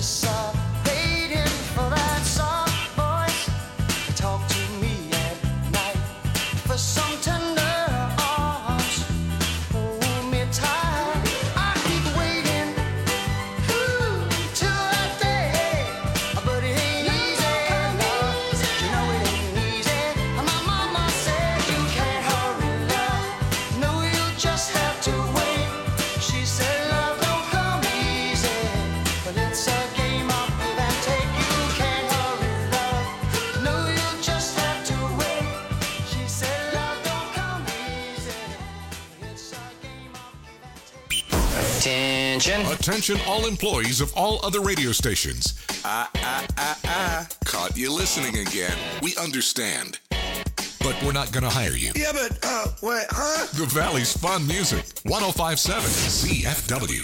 Attention all employees of all other radio stations. Caught you listening again. We understand. But we're not going to hire you. Yeah, but, wait, huh? The Valley's fun music. 105.7 CFW.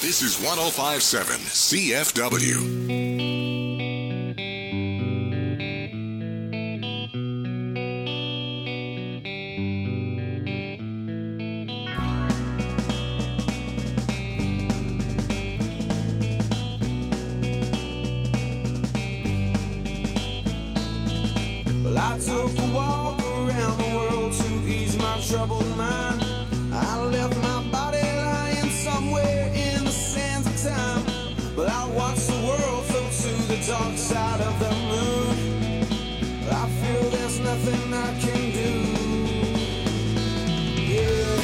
This is 105.7 CFW. I took a walk around the world to ease my troubled mind. I left my body lying somewhere in the sands of time. But I watched the world float to the dark side of the moon. I feel there's nothing I can do. Yeah.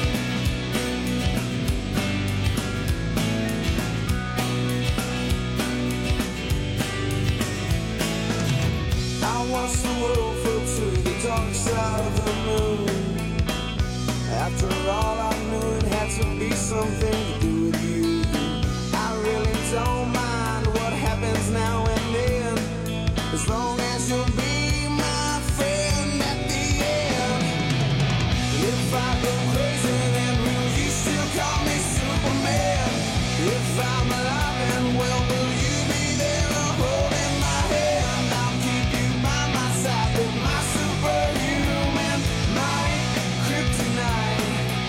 I watched the world float to the dark side of the moon. After all, I knew it had to be something to do with you. I really don't mind what happens now and then, as long as you'll be my friend at the end. If I go crazy, then will you still call me Superman? If I'm alive and well, will you be there holding my hand? I'll keep you by my side with my superhuman, my kryptonite.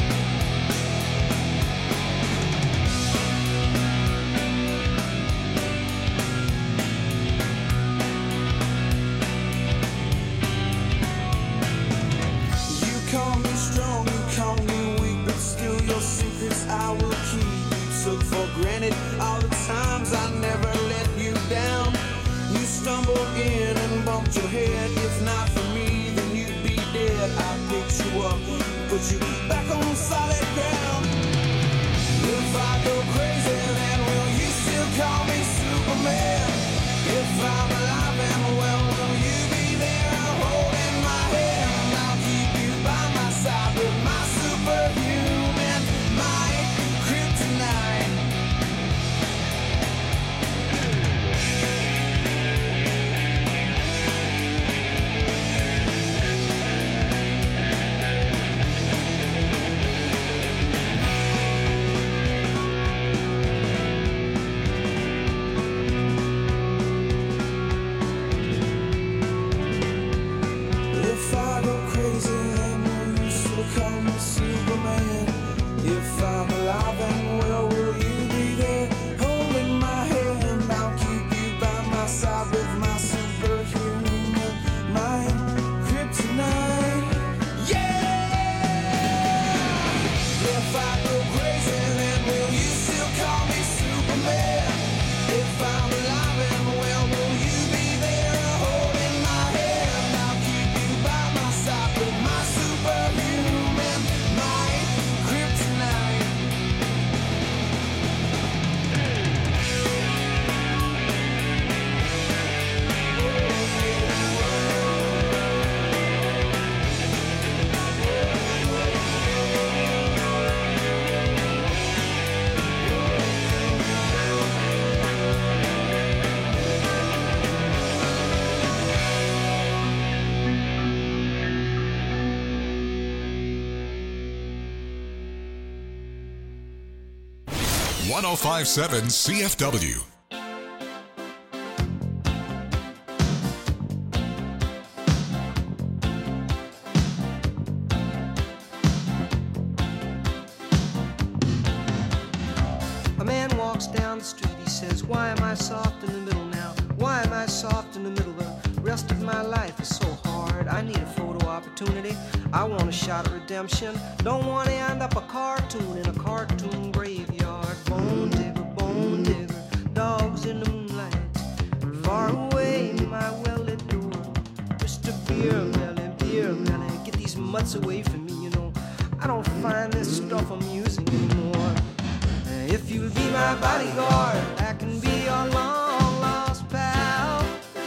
You call me strong, you call me weak, but still your secrets I will keep. You took for granted all the times I never let you down. You stumbled in and bumped your head. If not for me, then you'd be dead. I picked you up, put you back on solid ground. If I go crazy, then will you still call me Superman? If I'm alive and well, will you be there holding my hand? I'll keep you by my side with my superhuman, my kryptonite. If I go crazy, then will you still call me Superman? If I'm alive and well, will you be there holding my hand? I'll keep you by my side with my superhuman, my kryptonite. Yeah! If I go crazy, then will you still call me Superman? If I'm alive and well, will you be there holding my hand? I'll keep you by my side with my superhuman, my kryptonite. .105.7 CFW. A man walks down the street, he says, why am I soft in the middle now? Why am I soft in the middle? The rest of my life is so hard. I need a photo opportunity. I want a shot at redemption. Don't want to end up a cartoon in a cartoon graveyard. Bone digger, dogs in the moonlight. Far away, my well-lit door. Mr. Beer Melly, get these mutts away from me, you know. I don't find this stuff amusing anymore. If you'll be my bodyguard, I can be your long lost pal.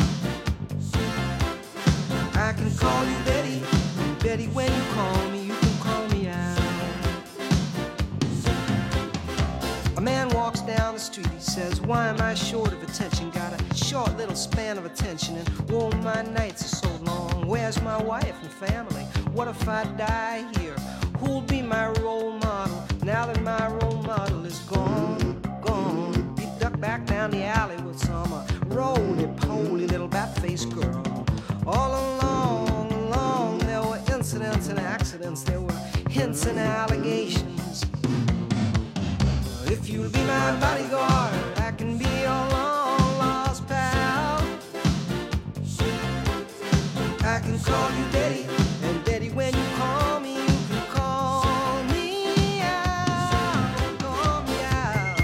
I can call you Betty, and Betty, when you call me, you can call me out. A man walks down the street, he says, why am I short of attention? Got a short little span of attention, and oh, my nights are so long. Where's my wife and family? What if I die here? Who'll be my role model now that my role model is gone? this girl. All along, there were incidents and accidents, there were hints and allegations. If you'll be my bodyguard, I can be your long lost pal. I can call you Daddy, and Daddy, when you call me, you can call me out, call me out.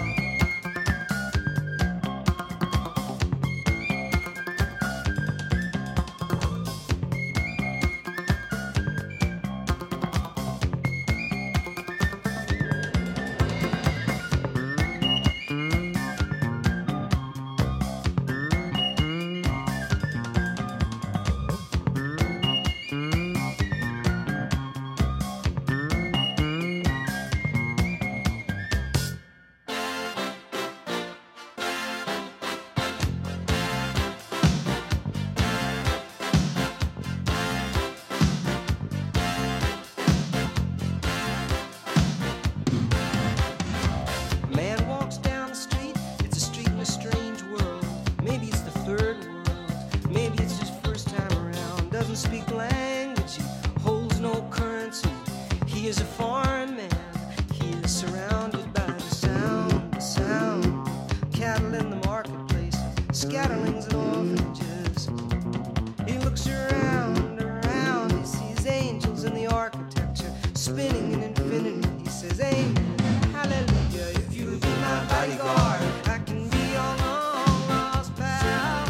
Scatterlings and orphanages. He looks around, he sees angels in the architecture, spinning in infinity. He says, amen, hallelujah. If you'll be my bodyguard, I can be your long lost pal.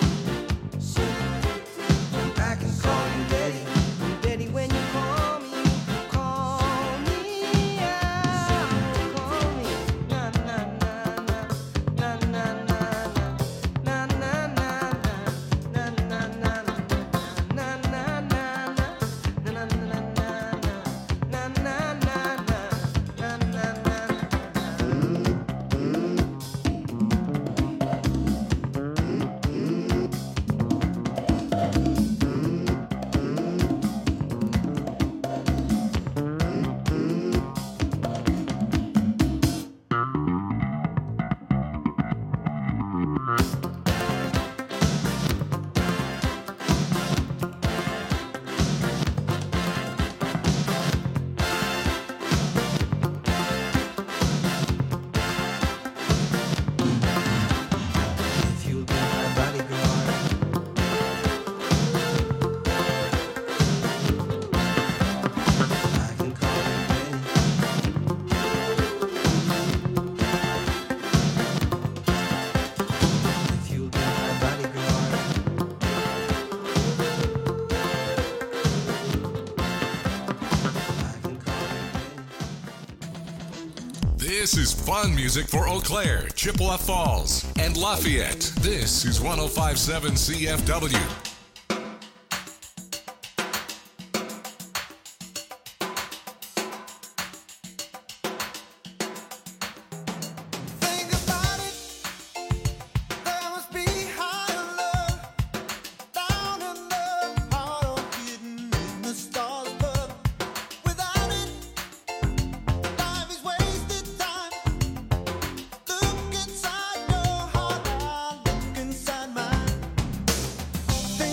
I can call you Daddy, and Daddy, when you call me, call me out, call me, na na na na na na na. This is fun music for Eau Claire, Chippewa Falls, and Lafayette. This is 105.7 CFW. Think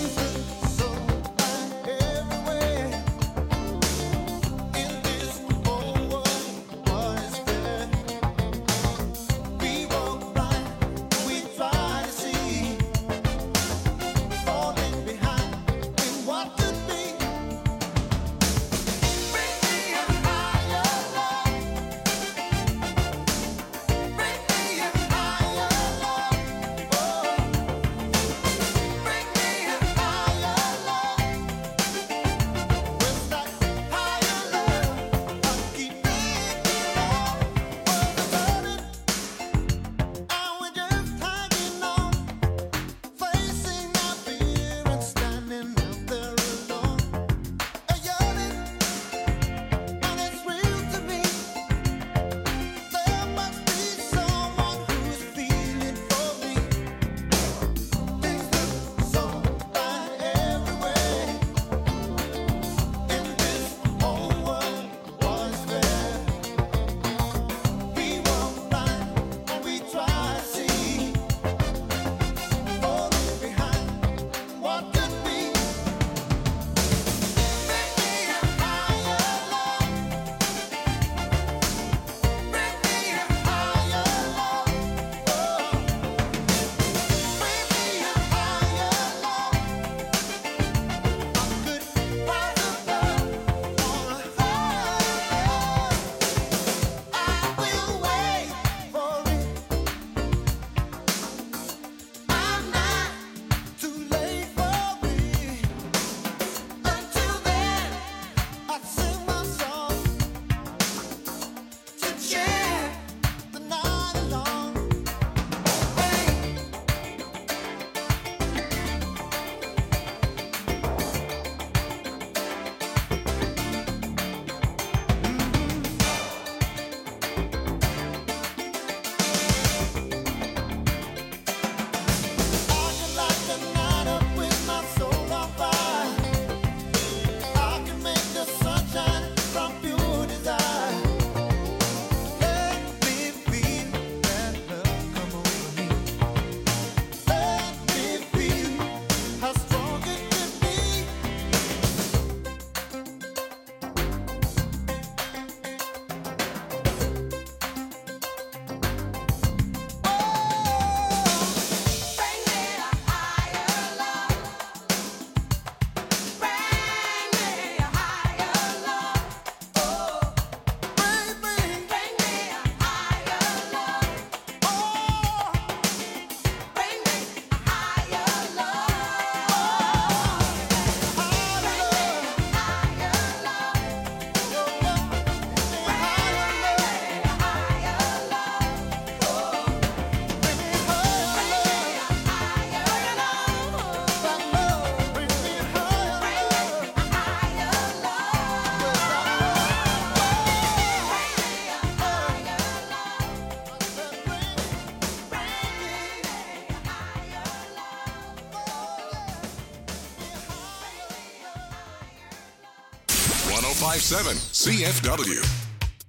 1057 CFW.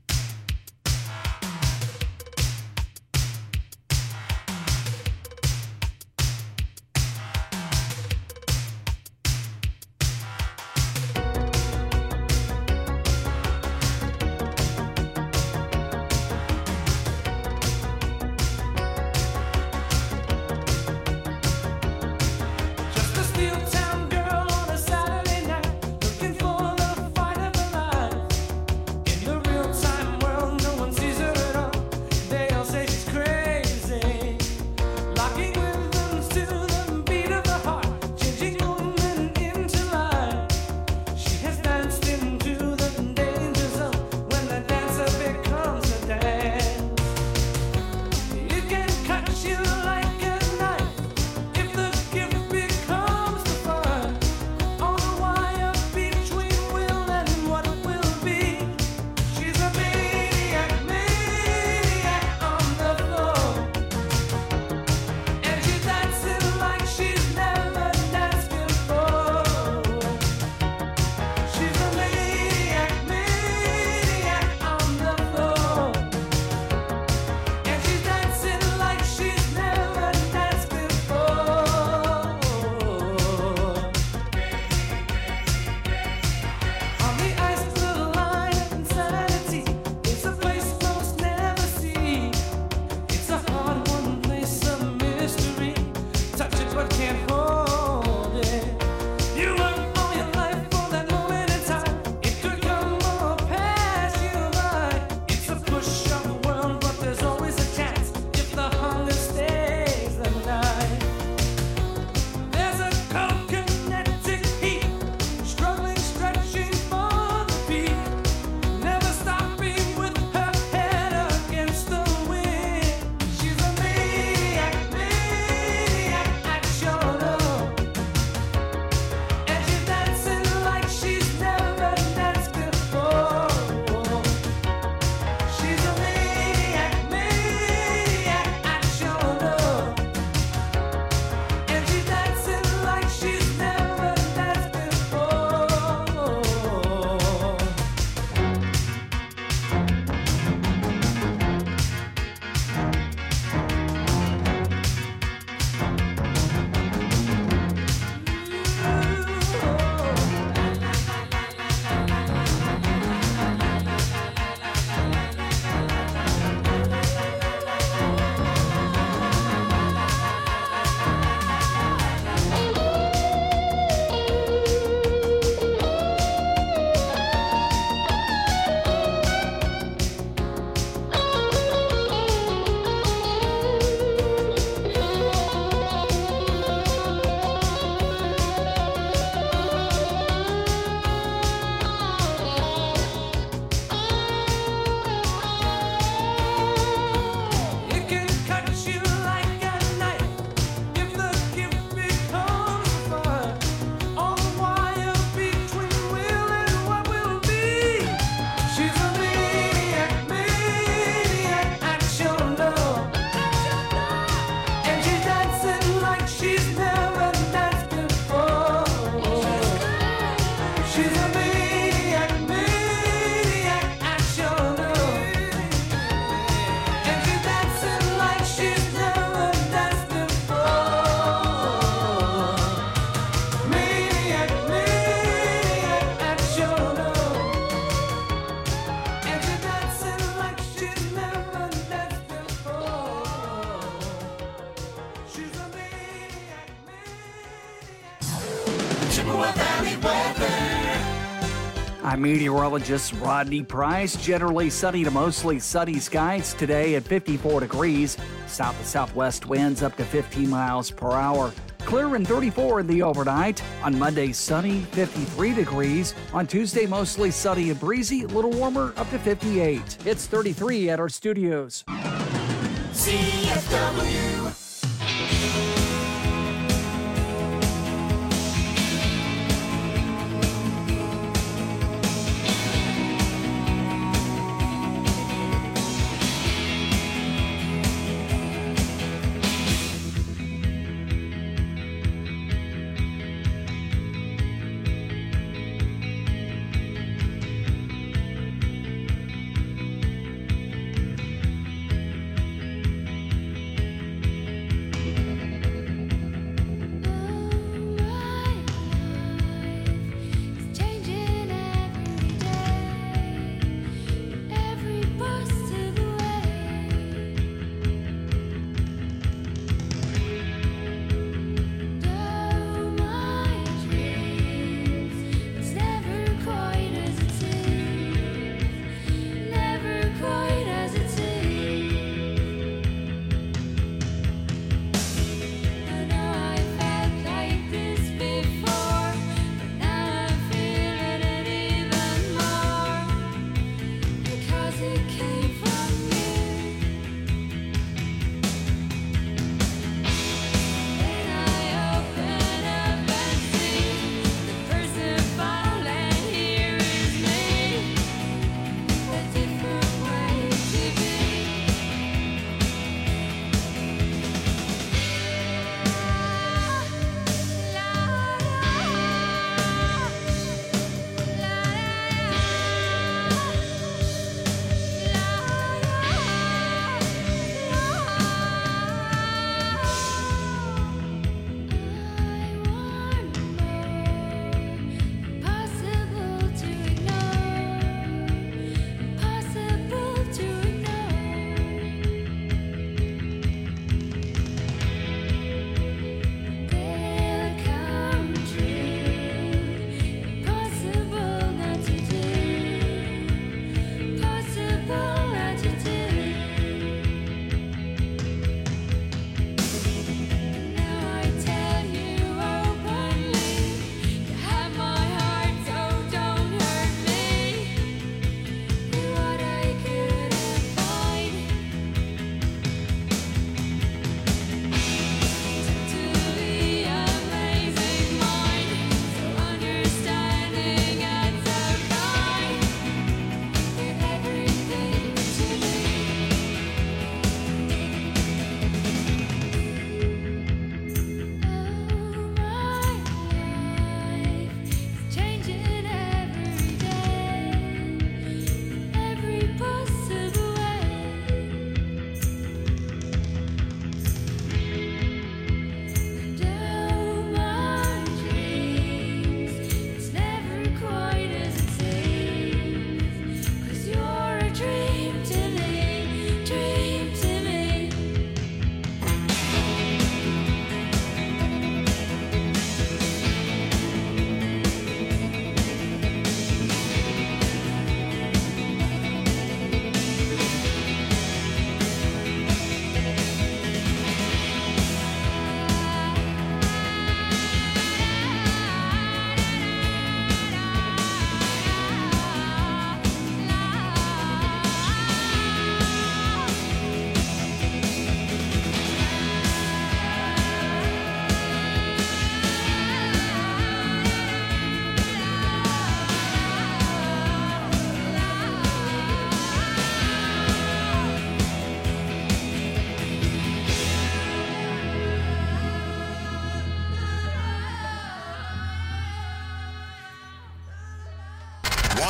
I'm meteorologist Rodney Price. Generally sunny to mostly sunny skies today at 54 degrees. South to southwest winds up to 15 miles per hour. Clear and 34 in the overnight. On Monday, sunny, 53 degrees. On Tuesday, mostly sunny and breezy, a little warmer, up to 58. It's 33 at our studios. CFW.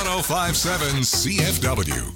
1057 CFW.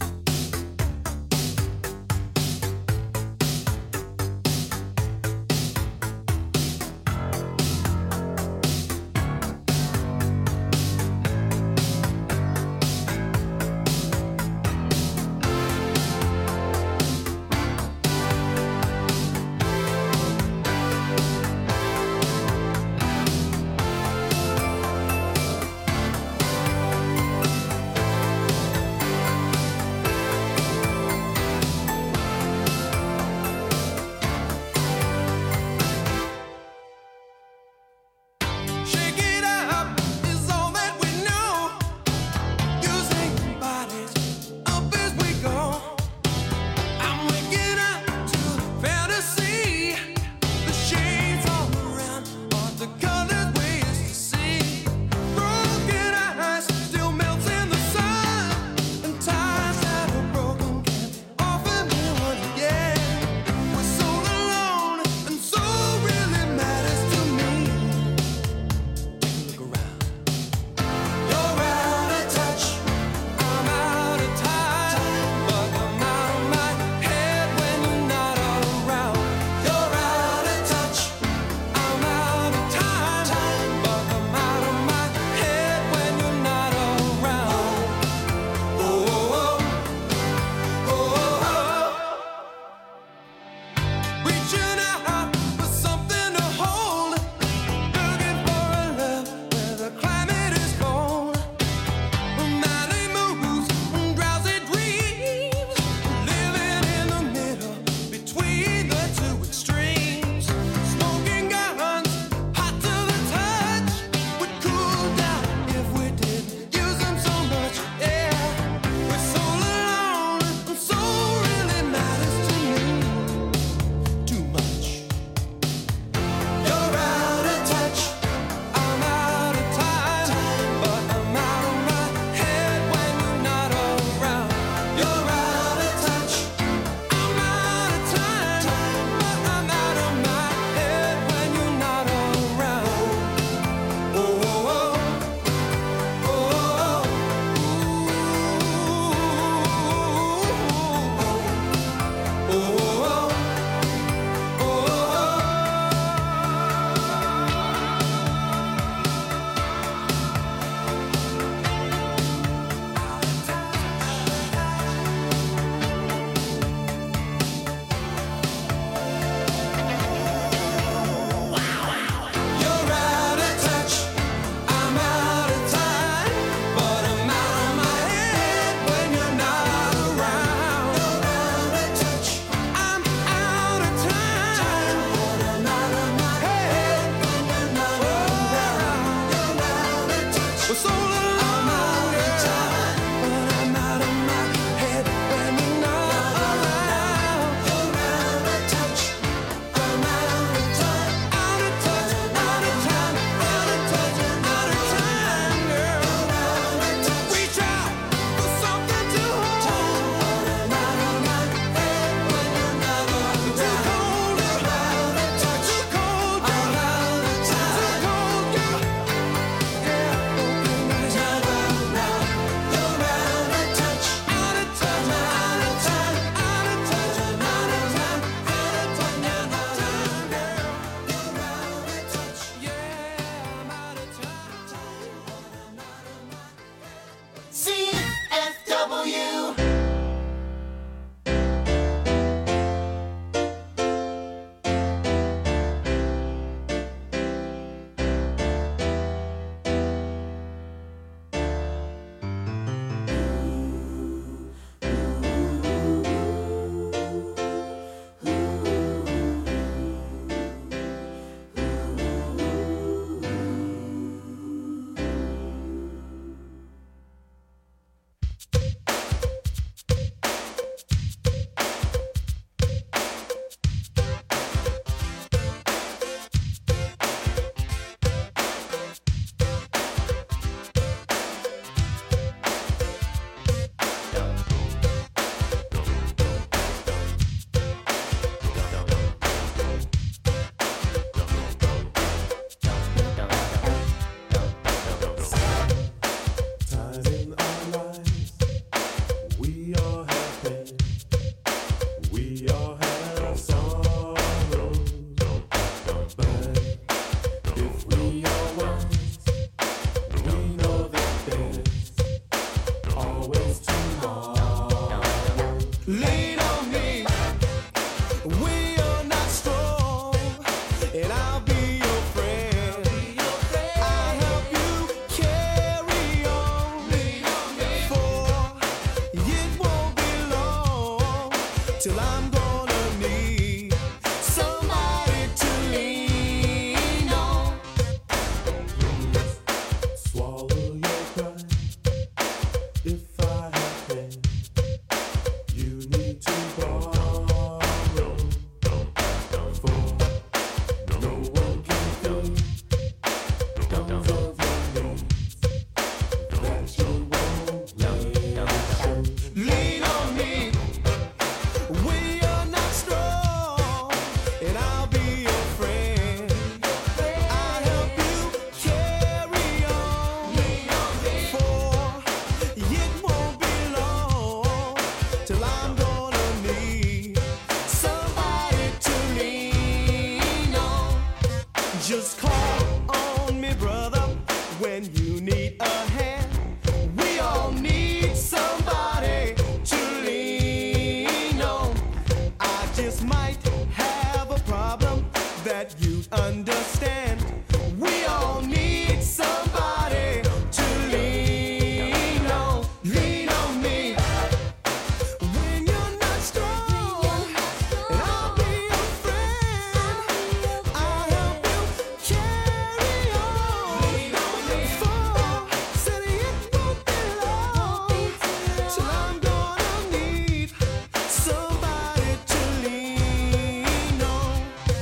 Just call on me, brother, when you need a hand. We all need somebody to lean on. I just might have a problem that you understand. We all need somebody to lean on. Lean on me when you're not strong, and I'll be your friend. I'll help you carry on. Lean on me. For said it won't be long till I'm gonna need somebody to lean on.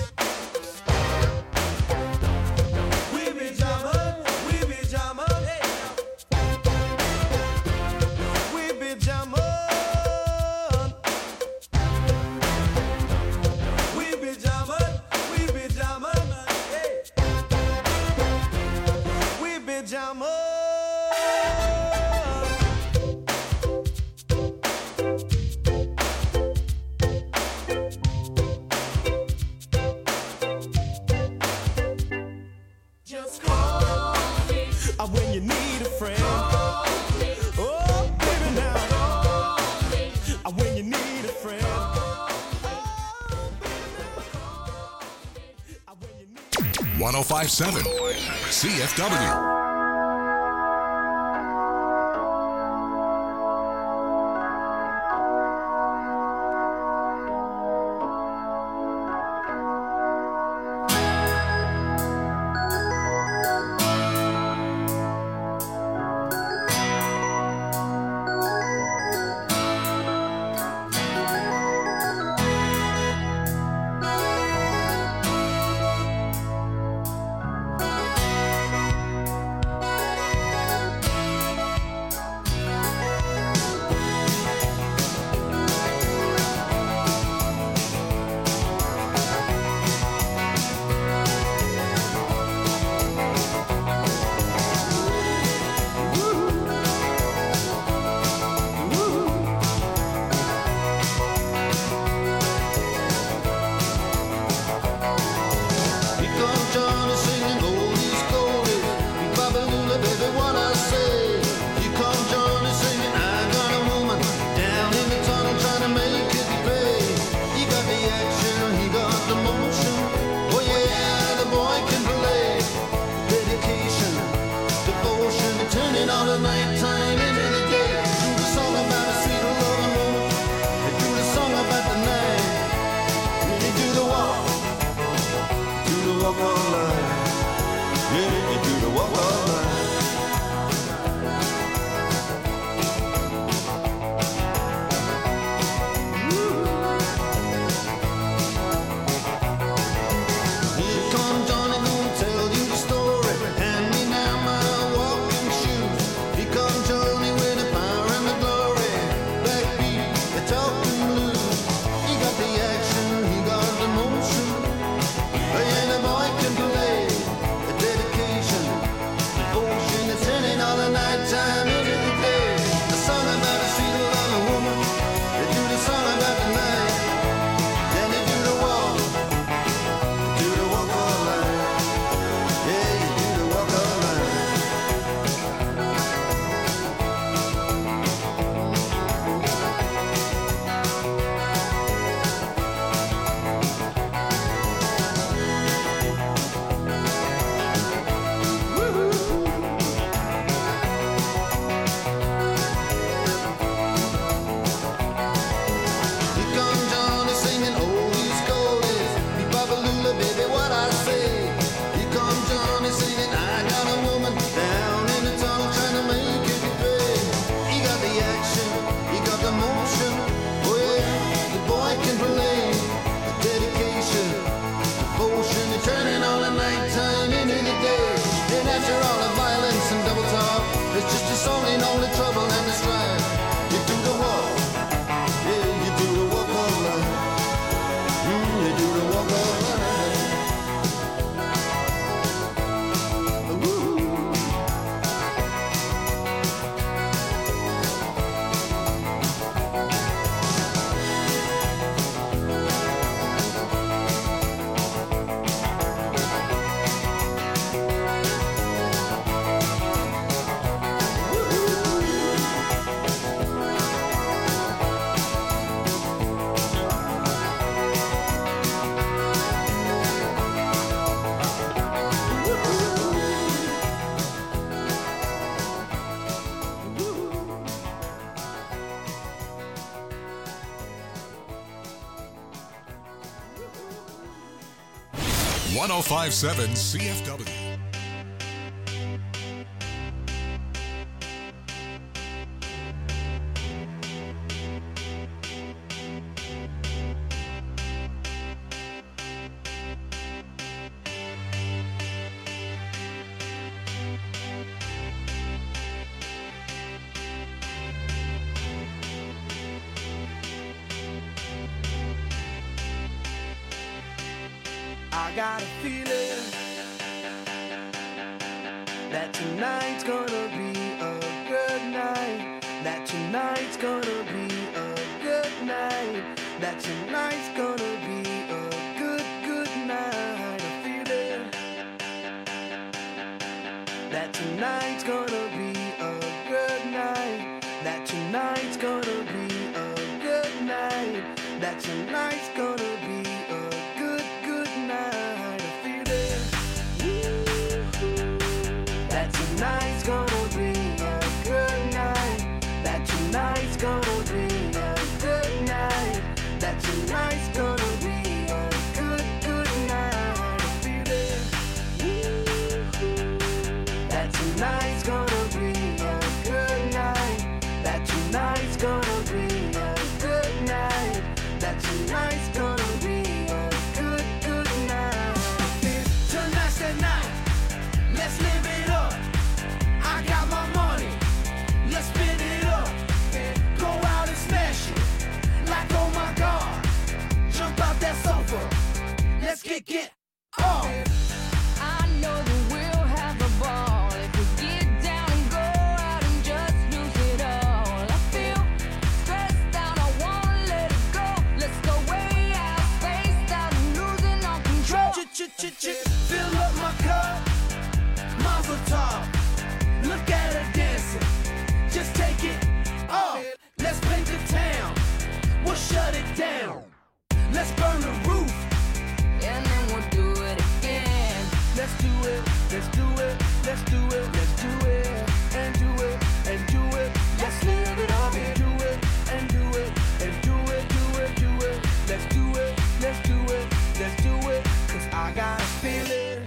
We be jamming, we be jamming, we be jamming, we be jamming, we be jamming, we be jamming. Just call me when you need a friend. Oh, baby, now. When you need a friend. When you need 1057 CFW. the boy can 1057 CFW. I got a feeling that tonight's gonna be a good night. That tonight's gonna be a good night. That tonight's gonna be a good, good night. A feeling that tonight's gonna be a good night. That tonight's gonna be a good night. That tonight's gonna be a good, good night. A feeling that tonight's gonna be a good night. That tonight's gonna be a good night. That tonight's gonna be a good, good night. A feeling that tonight's gonna be a good night. That tonight's gonna be a good night. That tonight's gonna be a good, good night. Tonight's the night. Let's live it up. I got my money. Let's spin it up. Go out and smash it. Like, oh my God. Jump out that sofa. Let's get off. I know that we'll have a ball if we get down and go out and just lose it all. I feel stressed out, I wanna let it go. Let's go way out, spaced out, and losing all control. Fill up my cup. Mazel tov. Look at her dancing. Just take it off. Let's paint the town. We'll shut it down. Let's burn the roof. And then we'll do it again. Let's do it. Let's do it. Let's do it. Let's do it. And do it. And do it. Let's live it up and do it. And do it. And do it. Do it. Do it. Let's do it. Let's do it. Let's do it. 'Cause I got a feeling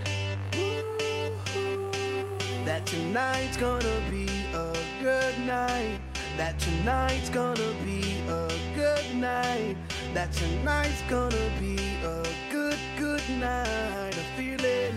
that tonight's gonna be a good night. That tonight's gonna be a good night. That tonight's gonna be a good, good night. A feeling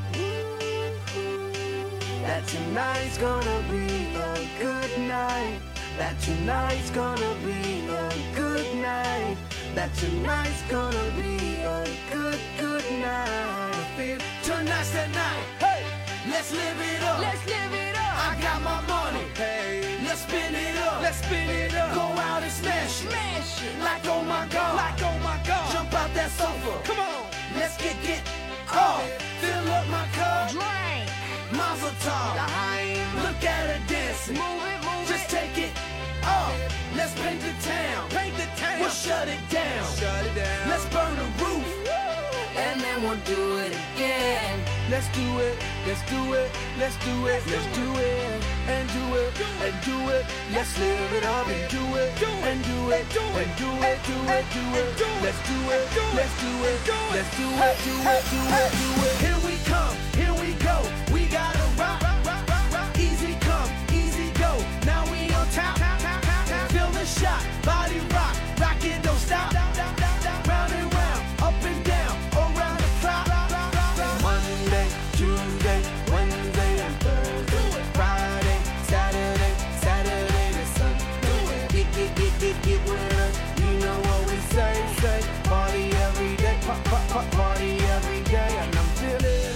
that tonight's gonna be a good night. That tonight's gonna be a good night. That tonight's gonna be a good, good night. I feel tonight's the night. Hey, let's live it up. Let's live it up. I got my money. Hey, let's spin it up. Let's spin it up. Go out and smash it. Smash it. Like, oh my God. Like, oh my God. Jump out that sofa. Come on. Let's get off. Fill up my cup. Drink. Mazel tov. Look at her dancing. Move it, move Just it. take it off. Let's paint the town. Paint the town. We'll shut it down. Shut it down. Let's burn the roof. And then we'll do it again. Let's do it. Let's do it. Let's do it. Let's do it. And do it. And do it. Let's live it up and do it. And do it. And do it. Do it. Do it. Let's do it. Let's do it. Let's do it. Do it. Do it. Do it. Here we come. Here we go. We gotta rock. Easy come. Easy go. Now we on top. Feel the shot. Body rock. Rock it. Don't stop. Round and round. Up and down. Around the clock. Monday, Tuesday, Wednesday, and Thursday. Friday, Saturday, Saturday to Sunday. Get with us. You know what we say. Party every day. Party every day. And I'm feeling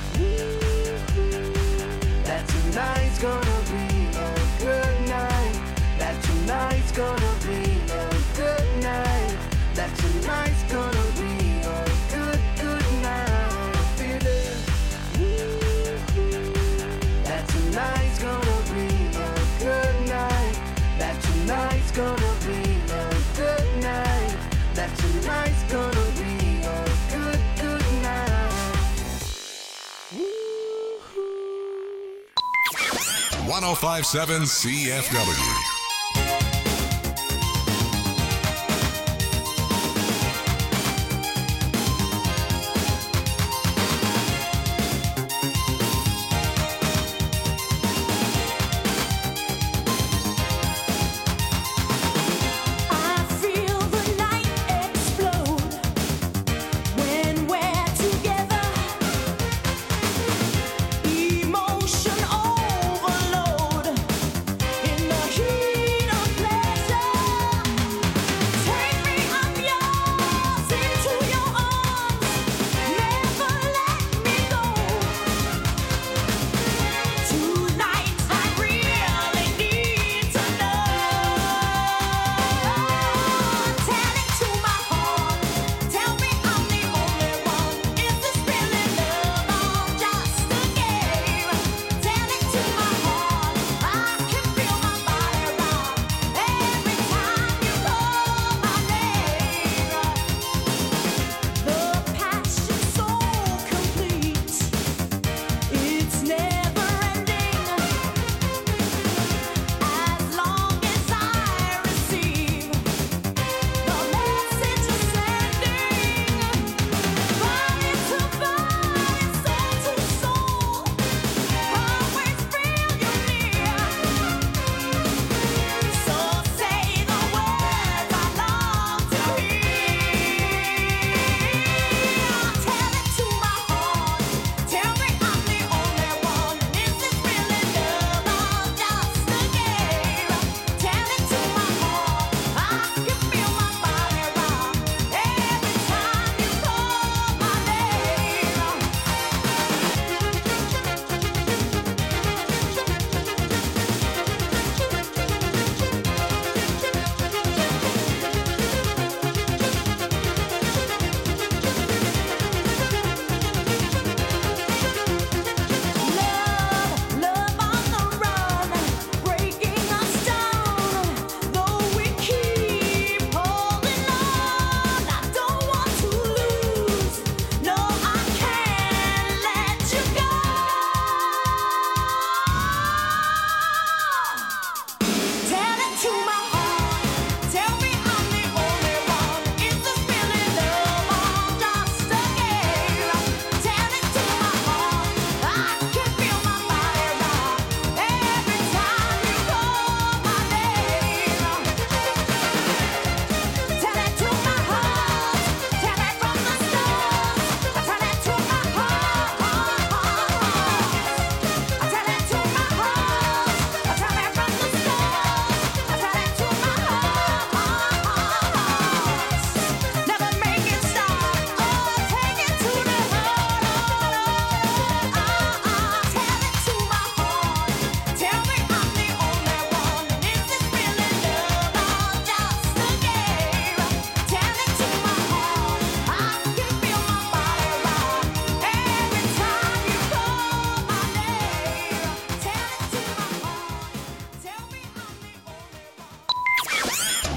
that tonight's gonna be a good night. That tonight's gonna be a good night. That tonight's gonna be a good, good night. I'm feeling that tonight's gonna be a good night. That tonight's gonna be a good night. That tonight's gonna be a good, good night. 1057 CFW.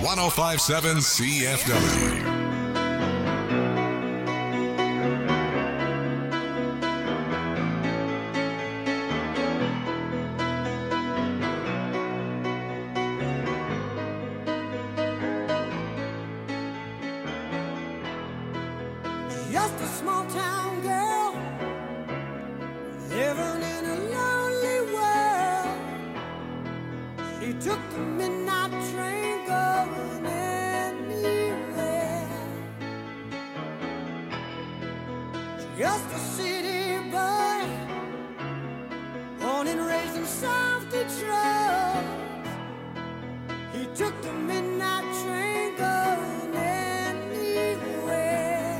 1057 CFW. Just a small town girl living in a lonely world. She took the midnight train going anywhere. Just a city boy, born and raised in South Detroit. He took the midnight train going anywhere.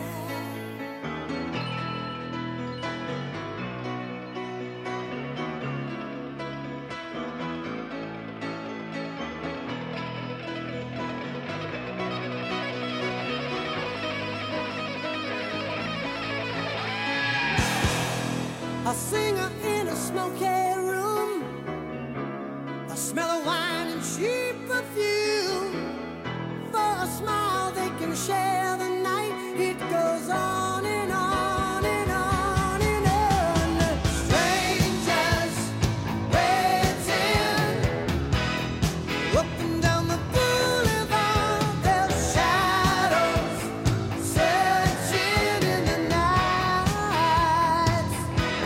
A singer in a smoky room, a smell of wine and cheap perfume. For a smile they can share the night. It goes on and on and on and on. Strangers waiting up and down the boulevard. Their shadows searching in the night.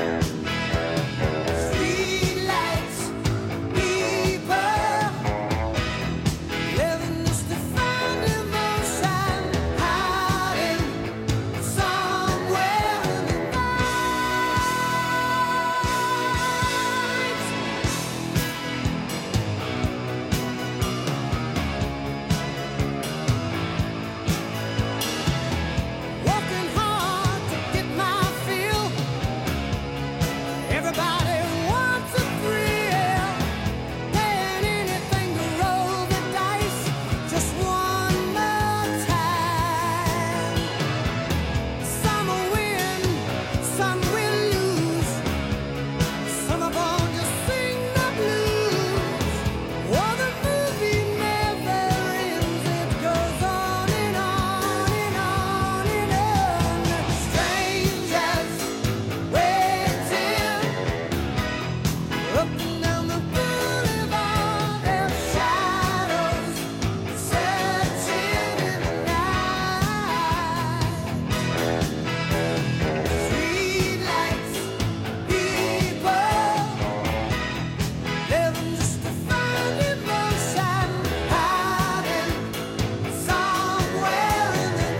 Streetlights, people living just to find emotion, hiding somewhere in the night. Working hard to get my fill. Everybody wants a thrill, paying anything to roll the dice just one more time. Some will win, some will lose. Some are born to sing the blues. Oh, the movie never ends. It goes on and on and on and on. Strangers waiting up and down the boulevard. Their shadows searching in the night. Streetlights, people living just to find emotion, hiding somewhere in the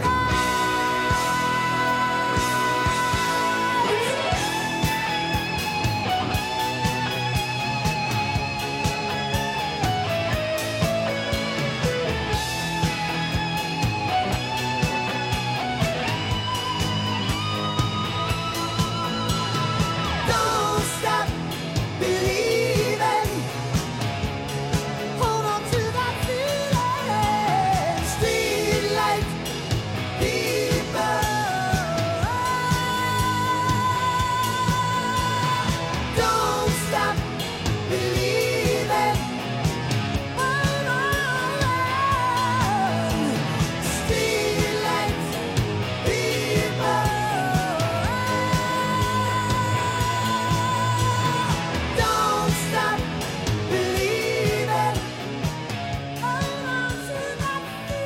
Don't stop believing. Hold on to that feeling. Streetlight people. Don't stop believing. Hold on. Streetlight people. Don't stop believing. Hold on to that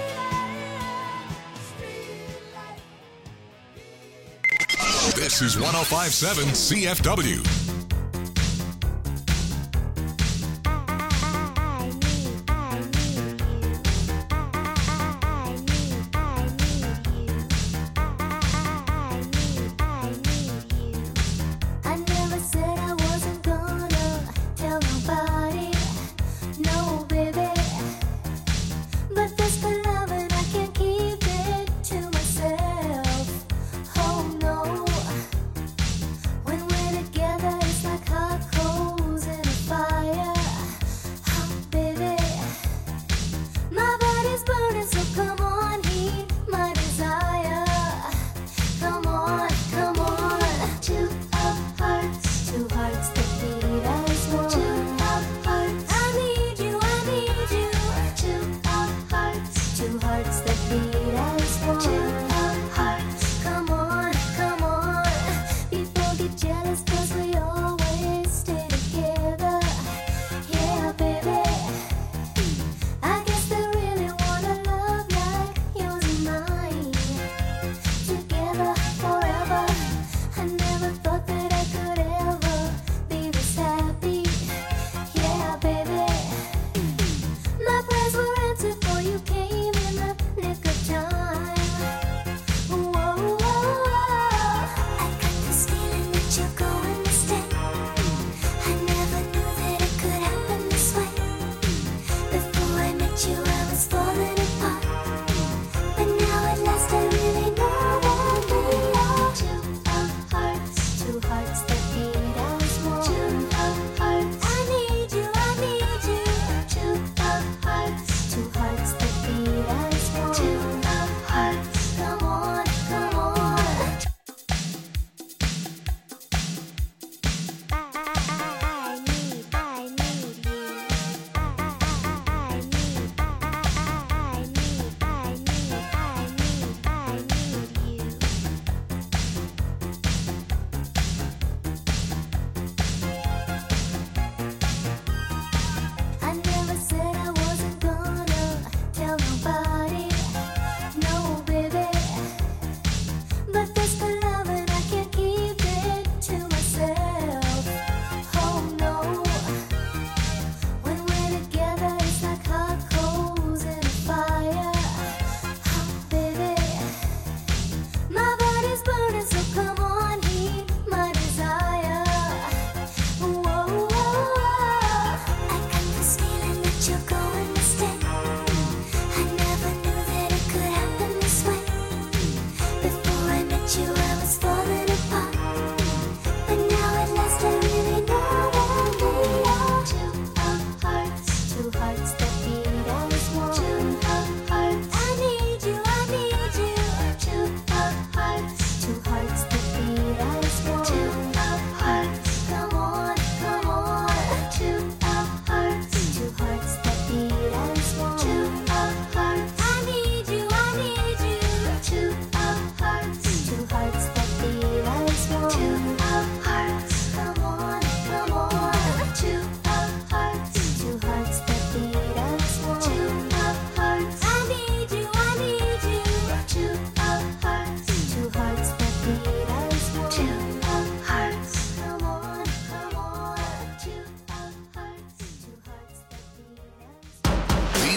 feeling. Streetlight. This is 1057 CFW. I never said I wasn't gonna tell nobody, no baby. But this good loving I can't keep it to myself. Oh no, when we're together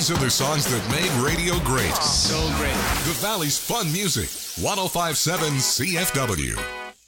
These are the songs that made radio great. So great. The Valley's fun music. 1057 CFW.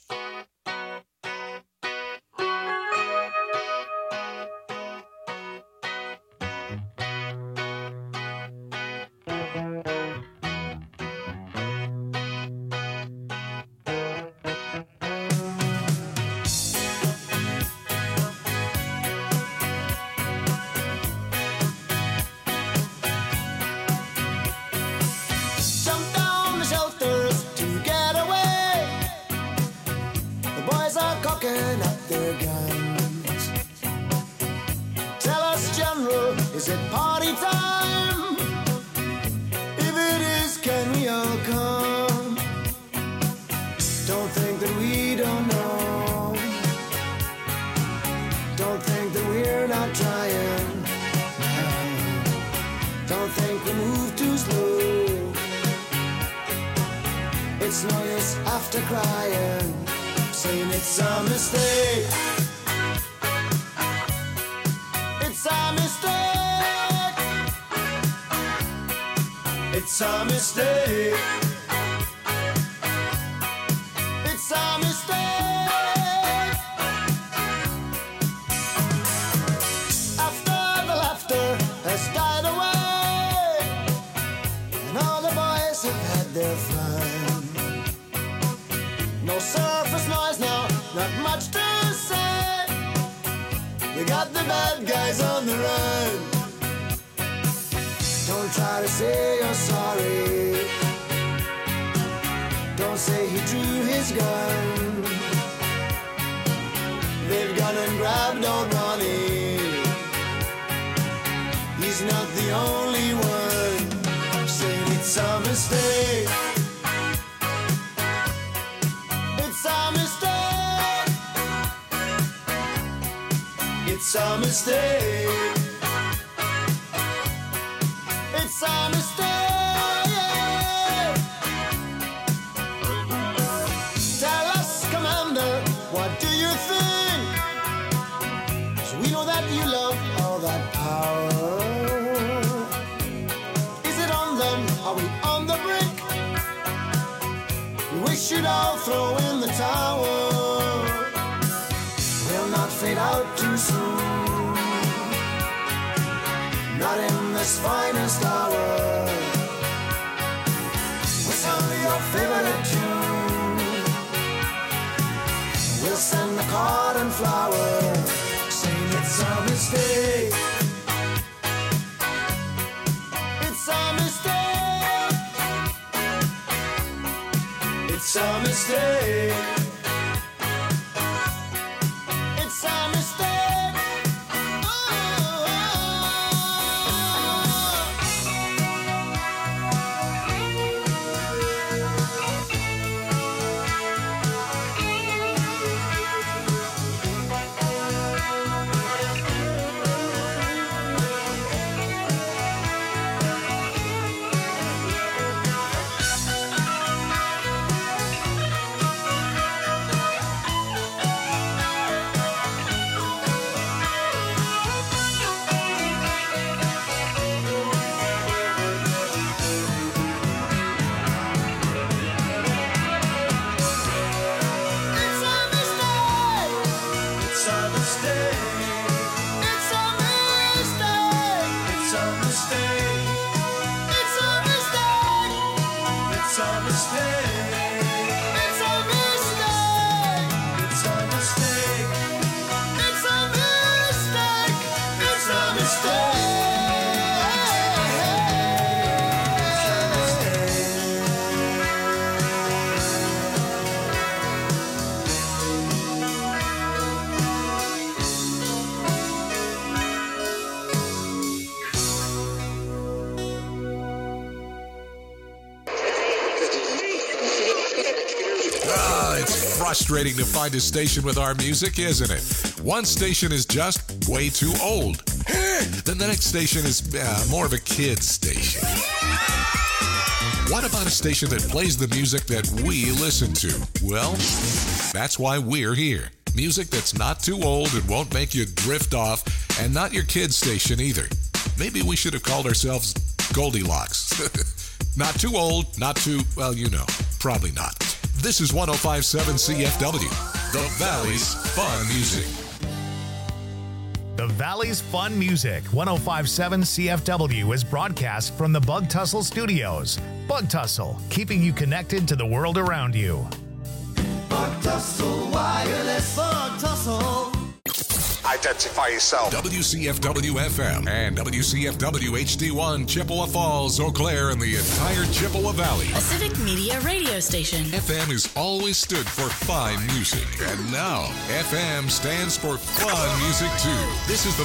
Jump down the shelters to get away. The boys are cocking up their guns. Tell us, General, is it party time? If it is, can we all come? Don't think that we don't know. Don't think that we're not trying. Don't think we move too slow. It's no use after crying, saying it's a mistake. It's a mistake. It's a mistake. It's a mistake. After the laughter has died away, and all the boys have had their fun. No surface noise now, not much to say. They got the bad guys on the run. Don't try to say you're sorry. Don't say he drew his gun. They've gone and grabbed old Ronnie. He's not the only one saying it's a mistake. It's a mistake. It's a mistake. It's a mistake. Tell us, Commander, what do you think? 'Cause we know that you love all that power. Is it on them? Are we on the brink? We should all throw in the towel. We'll not fade out too soon. Not in this finest hour. We'll sing your favorite tune. We'll send the card and flower, saying it's a mistake. It's a mistake. It's a mistake. It's a mistake. Frustrating to find a station with our music, isn't it? One station is just way too old. Then the next station is more of a kid's station. What about a station that plays the music that we listen to? Well, that's why we're here. Music that's not too old and won't make you drift off, and not your kid's station either. Maybe we should have called ourselves Goldilocks. Not too old, not too, well, you know, probably not. This is 105.7 CFW, the Valley's Fun Music. The Valley's Fun Music, 105.7 CFW, is broadcast from the Bug Tussle Studios. Bug Tussle, keeping you connected to the world around you. Bug Tussle Wireless. Bug Tussle. Identify yourself. WCFW FM and WCFW HD1, Chippewa Falls, Eau Claire, and the entire Chippewa Valley. A civic media radio station. FM has always stood for fine music, and now FM stands for fun music too. This is the